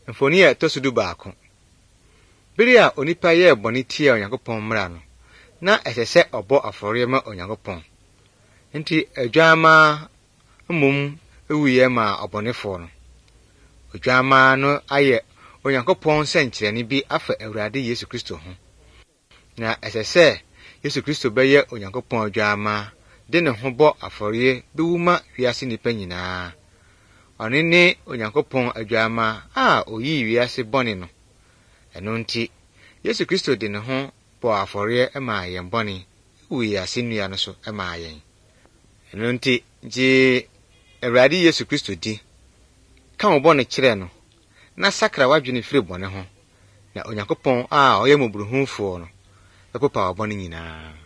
Mfoni a tosudu baako. Bere a onipa yɛ bɔne tia Onyankopɔn mmara no, na ɛsɛ ɔbɔ afɔre ma Onyankopɔn. Nti adwama mmom ewuye ma ɔbɔnefo no. Odwama no ayɛ Onyankopɔn nsɛnkyerɛnne bi afa Awurade Yesu Kristo ho. Na ɛsɛ Yesu Kristo bɛyɛ Onyankopɔn adwama de ne ho bɔ afɔre bewuma wiase nipa nyinaa. Ɔno ne Onyankopɔn adwama a oyi wiase bɔne no. Ɛno nti Yesu Kristo de ne ho bɔ afɔre ma yɛn bɔne wiase nnua no so ma yɛn. Ɛno nti gye Awurade Yesu Kristo di ka wo bɔne kyerɛ no na sakra wadwene firi bɔne ho, na Onyankopɔn a ɔyɛ mmɔborɔhunufo no bɛpopa wo bɔne nyinaa.